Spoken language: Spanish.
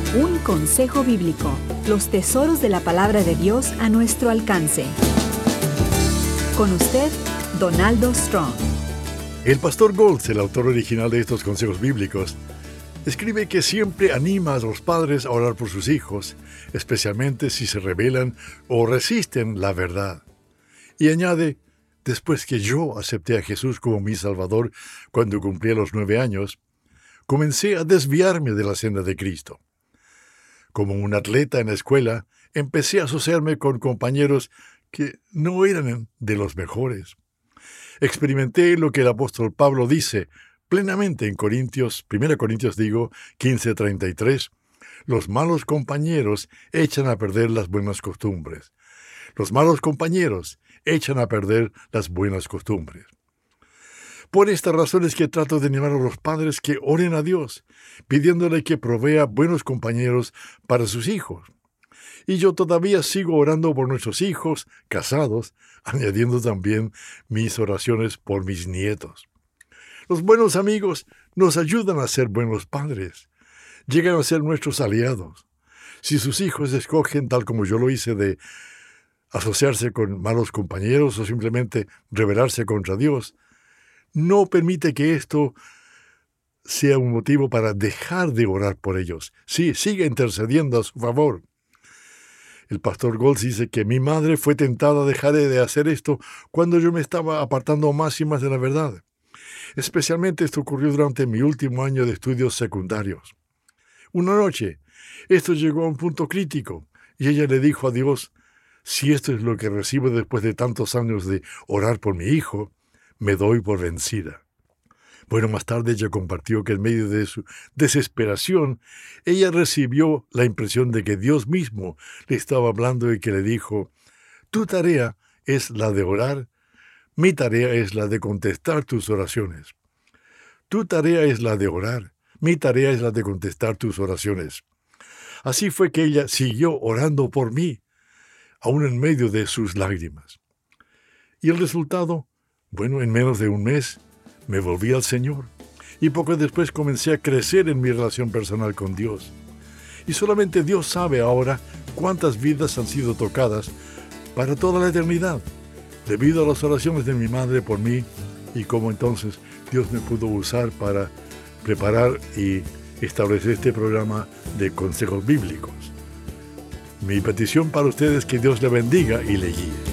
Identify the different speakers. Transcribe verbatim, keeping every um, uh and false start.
Speaker 1: Un consejo bíblico. Los tesoros de la palabra de Dios a nuestro alcance. Con usted, Donaldo Strong.
Speaker 2: El pastor Goltz, el autor original de estos consejos bíblicos, escribe que siempre anima a los padres a orar por sus hijos, especialmente si se rebelan o resisten la verdad. Y añade, después que yo acepté a Jesús como mi Salvador cuando cumplí los nueve años, comencé a desviarme de la senda de Cristo. Como un atleta en la escuela, empecé a asociarme con compañeros que no eran de los mejores. Experimenté lo que el apóstol Pablo dice plenamente en Corintios, primera Corintios digo, quince treinta y tres, los malos compañeros echan a perder las buenas costumbres. Los malos compañeros echan a perder las buenas costumbres. Por esta razón es que trato de animar a los padres que oren a Dios, pidiéndole que provea buenos compañeros para sus hijos. Y yo todavía sigo orando por nuestros hijos casados, añadiendo también mis oraciones por mis nietos. Los buenos amigos nos ayudan a ser buenos padres. Llegan a ser nuestros aliados. Si sus hijos escogen, tal como yo lo hice, de asociarse con malos compañeros o simplemente rebelarse contra Dios, no permite que esto sea un motivo para dejar de orar por ellos. Sí, sigue intercediendo a su favor. El pastor Goltz dice que mi madre fue tentada a dejar de hacer esto cuando yo me estaba apartando más y más de la verdad. Especialmente esto ocurrió durante mi último año de estudios secundarios. Una noche, esto llegó a un punto crítico y ella le dijo a Dios, si esto es lo que recibo después de tantos años de orar por mi hijo, me doy por vencida. Bueno, más tarde ella compartió que en medio de su desesperación, ella recibió la impresión de que Dios mismo le estaba hablando y que le dijo, tu tarea es la de orar, mi tarea es la de contestar tus oraciones. Tu tarea es la de orar, mi tarea es la de contestar tus oraciones. Así fue que ella siguió orando por mí, aún en medio de sus lágrimas. Y el resultado, bueno, en menos de un mes, me volví al Señor. Y poco después comencé a crecer en mi relación personal con Dios. Y solamente Dios sabe ahora cuántas vidas han sido tocadas para toda la eternidad, debido a las oraciones de mi madre por mí y cómo entonces Dios me pudo usar para preparar y establecer este programa de consejos bíblicos. Mi petición para ustedes es que Dios le bendiga y le guíe.